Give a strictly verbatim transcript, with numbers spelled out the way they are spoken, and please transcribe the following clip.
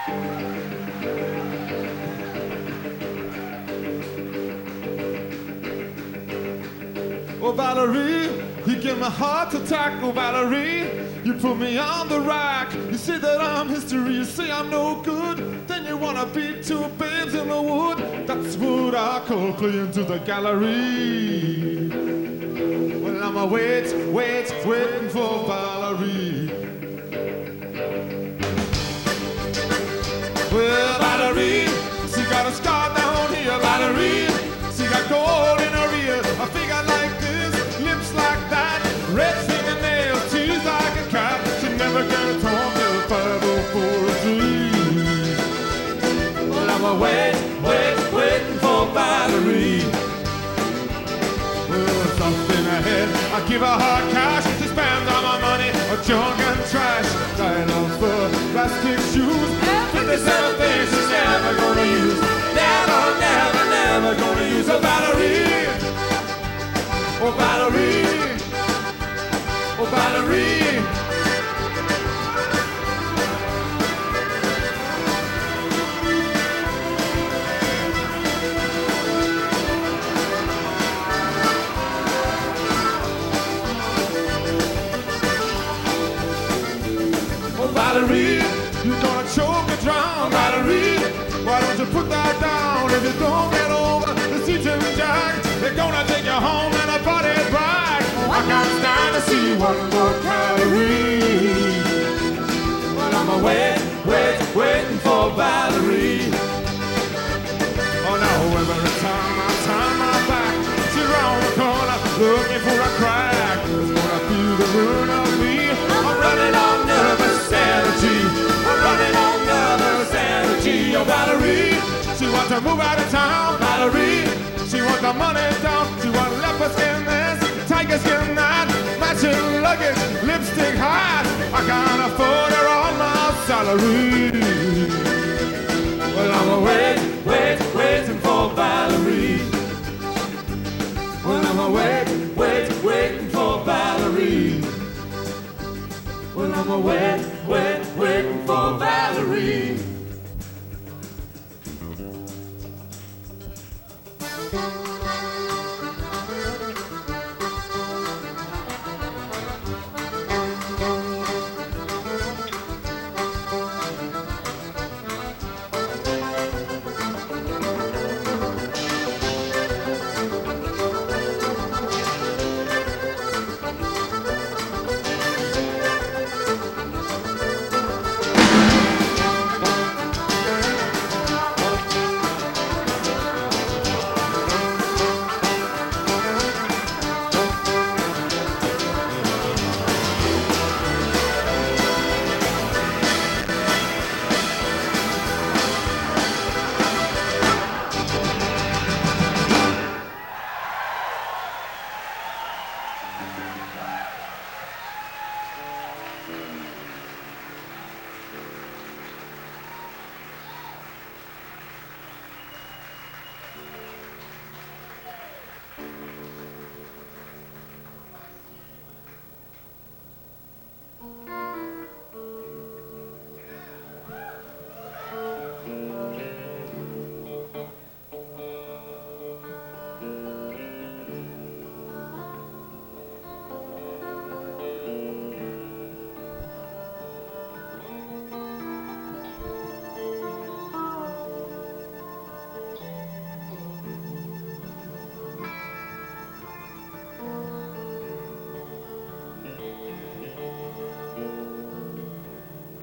Oh, Valerie, you give me a heart attack. Oh, Valerie, you put me on the rack. You say that I'm history, you say I'm no good. Then you wanna beat two babes in the wood. That's what I call playing to the gallery. Well, I'm a wait, wait, waiting for Valerie. Well, Valerie, she got a scar down here, Valerie. She got gold in her ear, a figure like this, lips like that, red fingernails, teeth like a cat. She never gets home till five oh four or three. Well, I'm a wait, wait, waiting for Valerie. Well, something ahead, I give her hard cash. She spends all my money on junk and trash. Dying of fur, plastic shoes, fifty-seven things she's never gonna use. Never, never, never gonna use a Valerie. Oh, Valerie. Oh, Valerie. Oh, Valerie, you're gonna choke and drown, Valerie. Why don't you put that down? If you don't get over the seat and jack, they're gonna take you home and a body brag. I can't stand to see one more calorie. But I'm a wait, wait, waiting for Valerie. Oh no, every time I turn my back, she's round the corner looking for a crack. It's gonna feel the ruin of me. I'm running on nervous energy. I'm running on nervous energy. Oh, Valerie, she wants to move out of town. Valerie, she wants the money down. She wants leopard skin this, tiger skin that, matching luggage, lipstick hat. I can't afford her on my salary. Well, I'm a wait, wait, waiting for Valerie. Well, I'm a wait, wait, waiting for Valerie. Well, I'm a wait, wait, waiting for Valerie.